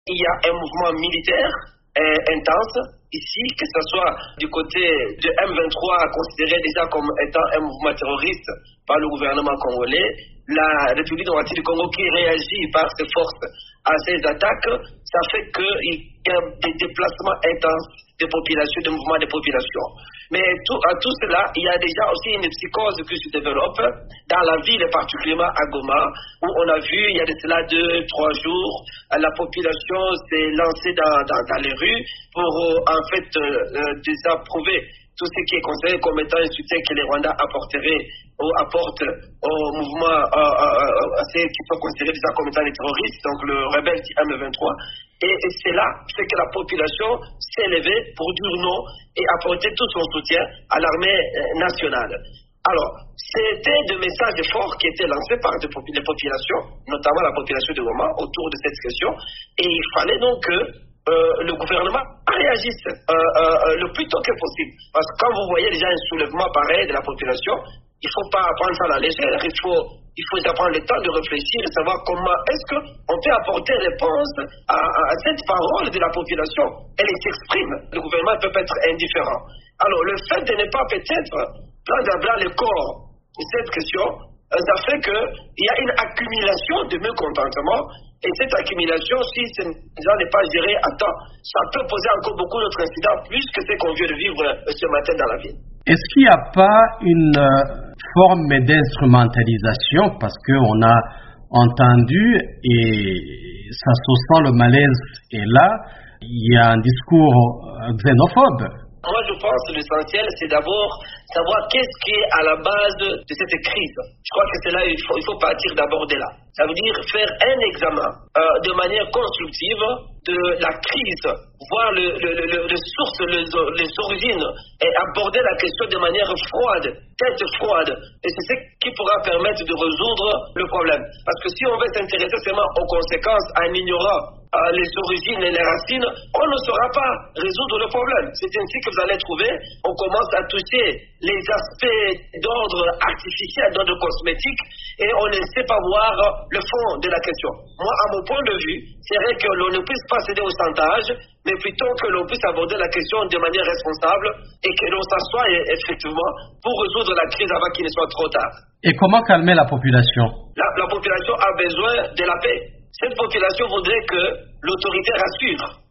Il y a un mouvement militaire intense ici, que ce soit du côté de M23, considéré déjà comme étant un mouvement terroriste par le gouvernement congolais, la République démocratique du Congo qui réagit par ses forces à ces attaques, ça fait qu'il y a des déplacements intenses des populations, des mouvements de population. Mais à tout cela, il y a déjà aussi une psychose qui se développe dans la ville, particulièrement à Goma, où on a vu, il y a de cela 2-3 jours, la population s'est lancée dans les rues pour en fait désapprouver tout ce qui est considéré comme étant un soutien que les Rwandais apporteraient ou apportent au mouvement, à ceux qui sont considérés déjà comme étant des terroristes, donc le rebelle M23. Et c'est là que la population s'est levée pour dire non et apporter tout son soutien à l'armée nationale. Alors, c'était des messages forts qui étaient lancés par les populations, notamment la population de Goma, autour de cette question. Et il fallait donc que le gouvernement réagisse le plus tôt que possible. Parce que quand vous voyez déjà un soulèvement pareil de la population, il ne faut pas prendre ça à la légère. Il faut déjà prendre le temps de réfléchir et savoir comment est-ce qu'on peut apporter réponse à cette parole de la population. Elle s'exprime. Le gouvernement ne peut pas être indifférent. Alors, le fait de ne pas peut-être prendre à bras le corps de cette question, ça fait qu'il y a une accumulation de mécontentement. Et cette accumulation, si ce n'est pas géré à temps, ça peut poser encore beaucoup d'autres incidents, plus que ce qu'on vient de vivre ce matin dans la ville. Est-ce qu'il n'y a pas une forme d'instrumentalisation, parce qu'on a entendu, et ça se sent, le malaise est là, il y a un discours xénophobe? Moi, je pense que l'essentiel, c'est d'abord savoir qu'est-ce qui est à la base de cette crise. Je crois que c'est là il faut partir d'abord de là. Ça veut dire faire un examen de manière constructive de la crise, voir les sources, les origines, et aborder la question de manière froide, tête froide. Et c'est ce qui pourra permettre de résoudre le problème. Parce que si on veut s'intéresser seulement aux conséquences en ignorant les origines et les racines, on ne saura pas résoudre le problème. C'est ainsi que vous allez trouver, on commence à toucher les aspects d'ordre artificiel, d'ordre cosmétique, et on ne sait pas voir le fond de la question. Moi, à mon point de vue, c'est vrai que l'on ne puisse pas céder au chantage, mais plutôt que l'on puisse aborder la question de manière responsable et que l'on s'assoie effectivement pour résoudre la crise avant qu'il ne soit trop tard. Et comment calmer la population? La population a besoin de la paix. Cette population voudrait que l'autorité rassure.